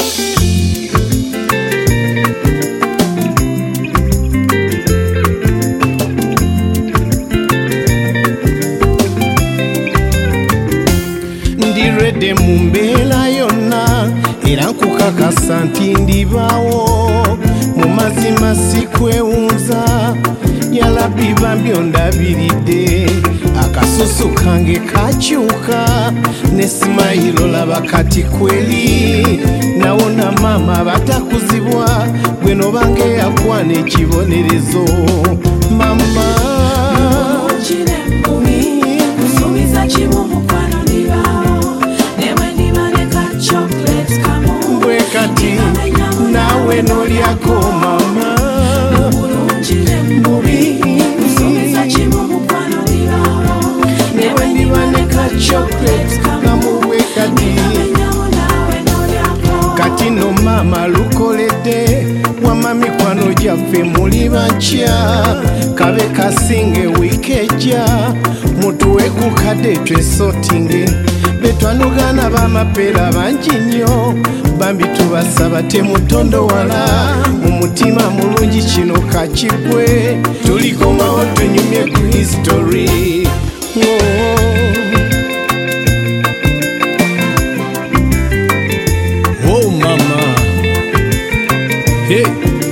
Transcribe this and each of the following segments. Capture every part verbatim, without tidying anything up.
Ndirede mumbela yonna era nkukakasa nti ndibaawo mu mazima sikwewunza yalabi bambi ondabiridde akasusu kange kakyuka ne simayiro laba kati kweli nawona mama batakuzibwa gwe nobange yakwana ekibonerezo mama kati nawe nolyako mama mubi newe ndibaneka chocolate kamuwe kati kati no mama lukoledde wama mikwano gyaffe muli bakya kabe kasinge wikejja mutuwe kukadde twesotinge betwanugana bamapeera bangi nnyo bambi tubasaba temutondowala mu mutima mulungi kino kakigwe tulikomawo tunyumye ku history oh, oh mama hey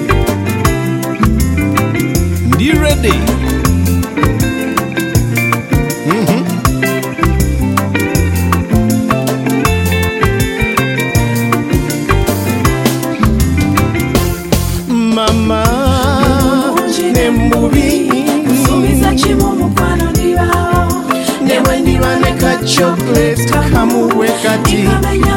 ndi ready mm-hmm. Mama nembubi sumiza chimu mukwano ndibao newe ndibaneka chocolate kamuwe kati